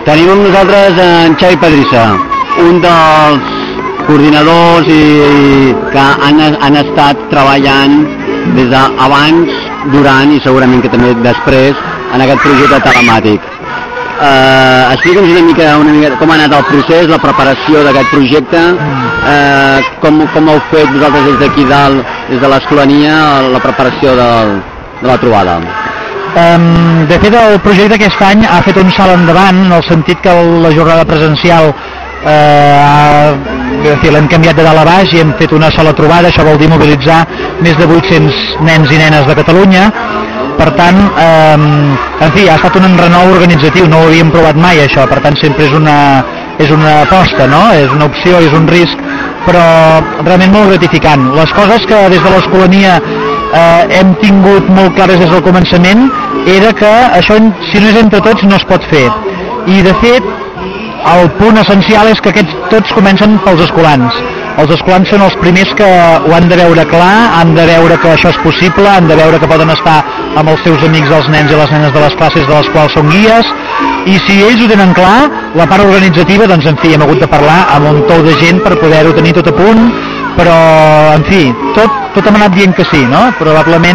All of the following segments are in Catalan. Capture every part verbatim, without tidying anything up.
Tenim amb nosaltres en Xavi Pedrissa, un dels coordinadors i, i que han, han estat treballant des d'abans, durant i segurament que també després en aquest projecte telemàtic. Uh, Explica'ns una mica, una mica com ha anat el procés, la preparació d'aquest projecte, uh, com, com heu fet vosaltres des d'aquí dalt, des de l'Escolania, la preparació del, de la trobada. Um, de fet, el projecte aquest any ha fet un salt endavant, en el sentit que la jornada presencial eh, l'hem canviat de dalt a baix i hem fet una sola trobada. Això vol dir mobilitzar més de vuit-cents nens i nenes de Catalunya. Per tant, eh, en fi, ha estat un enrenou organitzatiu, no ho havíem provat mai això, per tant sempre és una, és una aposta, no? És una opció, és un risc, però realment molt gratificant. Les coses que des de l'Escolania eh, hem tingut molt clares des del començament era que això, si no és entre tots, no es pot fer. I de fet, el punt essencial és que aquests tots comencen pels escolans. Els escolans són els primers que ho han de veure clar, han de veure que això és possible, han de veure que poden estar amb els seus amics, els nens i les nenes de les classes de les quals són guies, i si ells ho tenen clar, la part organitzativa, doncs en fi, hem hagut de parlar amb un tou de gent per poder-ho tenir tot a punt, però en fi, tot, tot hem anat dient que sí, no? Probablement,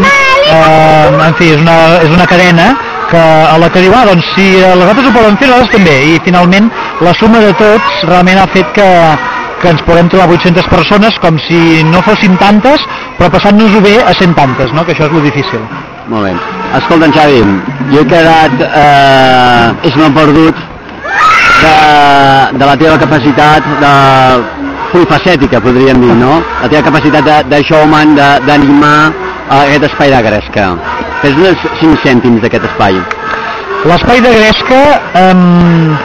eh, en fi, és una, és una cadena que a la que diu, ah, doncs si les altres ho poden fer, nosaltres també, i finalment la suma de tots realment ha fet que que ens podem trobar vuit-centes persones com si no fossin tantes, però passant-nos-ho bé a cent tantes, no? Que això és lo difícil. Molt bé. Escolta'm, Xavi, jo he quedat, eh, és m'ha perdut de, de la teva capacitat de polifacètica, podríem dir, no? La teva capacitat de, de showman, d'animar aquest espai de Gresca. Fes-nos cinc cèntims d'aquest espai. L'espai de Gresca eh,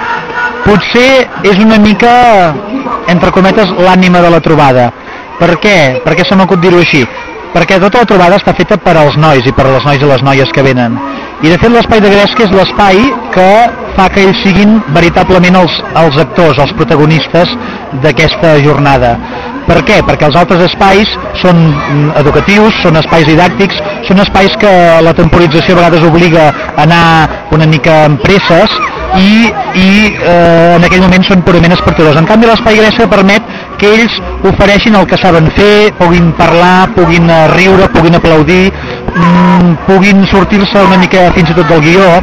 potser és una mica, entre cometes, l'ànima de la trobada. Per què? Per què se m'acut dir-ho així? Perquè tota la trobada està feta per als nois i per als nois i les noies que venen. I de fet l'espai de Gresca és l'espai que fa que ells siguin veritablement els, els actors, els protagonistes d'aquesta jornada. Per què? Perquè els altres espais són educatius, són espais didàctics, són espais que la temporització a vegades obliga a anar una mica amb presses i, i eh, en aquell moment són purament espectadors. En canvi l'espai Gresca permet que ells ofereixin el que saben fer, puguin parlar, puguin riure, puguin aplaudir, mmm, puguin sortir-se una mica fins i tot del guió.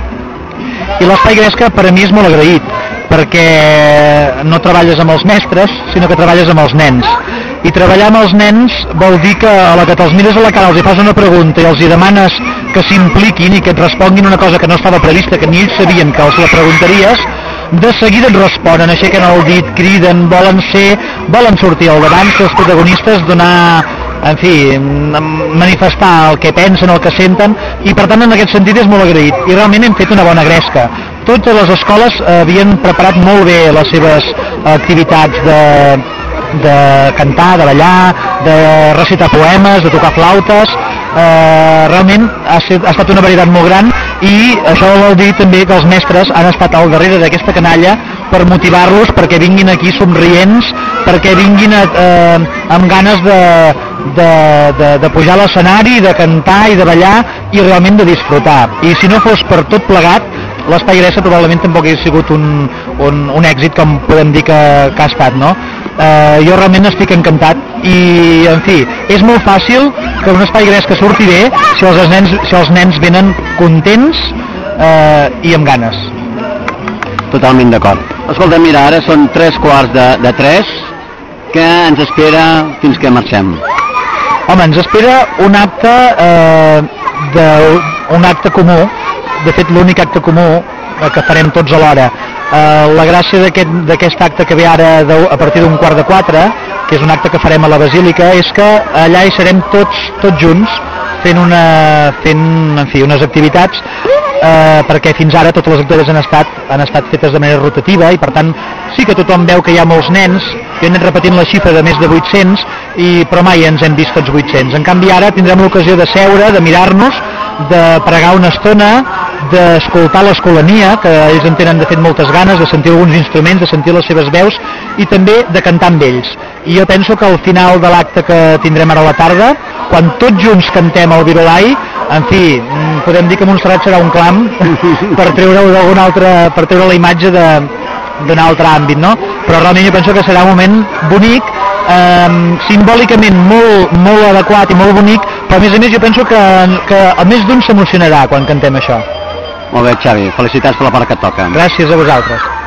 I l'espai Gresca per a mi és molt agraït, perquè no treballes amb els mestres, sinó que treballes amb els nens. I treballar amb els nens vol dir que a la que te'ls mires a la cara, els hi fas una pregunta i els hi demanes que s'impliquin i que et responguin una cosa que no estava prevista, que ni ells sabien que els la preguntaries, de seguida et responen, aixequen el dit, criden, volen ser, volen sortir al davant, ser els protagonistes, donar, en fi, manifestar el que pensen, el que senten, i per tant en aquest sentit és molt agraït. I realment hem fet una bona Gresca. Totes les escoles havien preparat molt bé les seves activitats de, de cantar, de ballar, de recitar poemes, de tocar flautes. Eh, realment ha, set, ha estat una varietat molt gran i això vol dir també que els mestres han estat al darrere d'aquesta canalla per motivar-los perquè vinguin aquí somrients, perquè vinguin a, eh, amb ganes de, de, de, de pujar a l'escenari, de cantar i de ballar i realment de disfrutar. I si no fos per tot plegat, l'espai Gresca probablement tampoc hauria sigut un, un, un èxit com podem dir que, que ha estat, no? Eh, jo realment estic encantat i, en fi, és molt fàcil que un espai Gresca surti bé si els nens, si els nens venen contents eh, i amb ganes. Totalment d'acord. Escolta, mira, ara són tres quarts de, de tres, que ens espera fins que marxem? Home, ens espera un acte, eh, de, un acte comú, de fet l'únic acte comú que farem tots alhora. Uh, la gràcia d'aquest aquest acte que ve ara de, a partir d'un quart de quatre, que és un acte que farem a la Basílica, és que allà hi serem tots, tots junts fent, una, fent en fi, unes activitats, uh, perquè fins ara totes les activitats han estat, han estat fetes de manera rotativa i per tant sí que tothom veu que hi ha molts nens. Jo he anat repetint la xifra de més de vuit-cents, i, però mai ens hem vist tots vuit-cents. En canvi ara tindrem l'ocasió de seure, de mirar-nos, de pregar una estona, d'escoltar l'Escolania, que ells en tenen de fet moltes ganes, de sentir alguns instruments, de sentir les seves veus i també de cantar amb ells. I jo penso que al final de l'acte que tindrem ara a la tarda, quan tots junts cantem el Virolai, en fi, podem dir que Montserrat serà un clam per treure-ho d'algun altre, per treure la imatge de d'un altre àmbit, no? Però realment jo penso que serà un moment bonic, eh, simbòlicament molt, molt adequat i molt bonic, però a més a més jo penso que, que a més d'un s'emocionarà quan cantem això. Molt bé, Xavi, felicitats per la part que et toca. Gràcies a vosaltres.